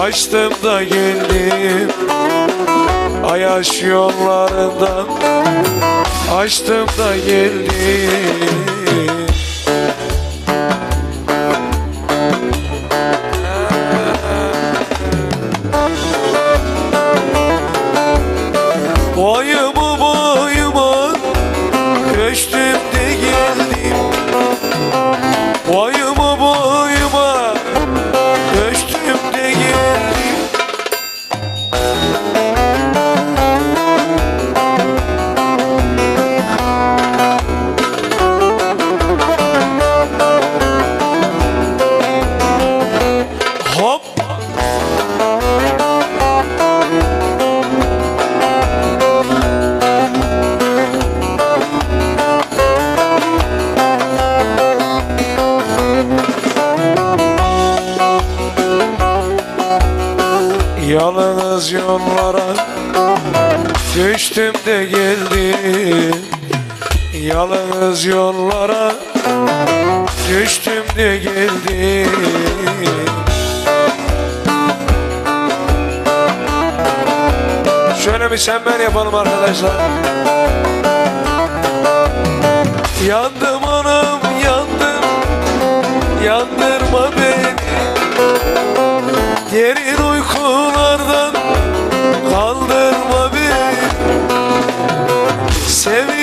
Açtım da geldim Ayaş yollarından. Açtım da geldim. Boyumu boyuma göçtüm de geldim. Boyumu boyuma göçtüm de geldim. Hop! Yalnız yollara düştüm de geldim. Yalnız yollara düştüm de geldim. Şöyle bir sen ben yapalım arkadaşlar. Yandım anam yandım, yandırma beni. Derin uykulardan kaldırma beni.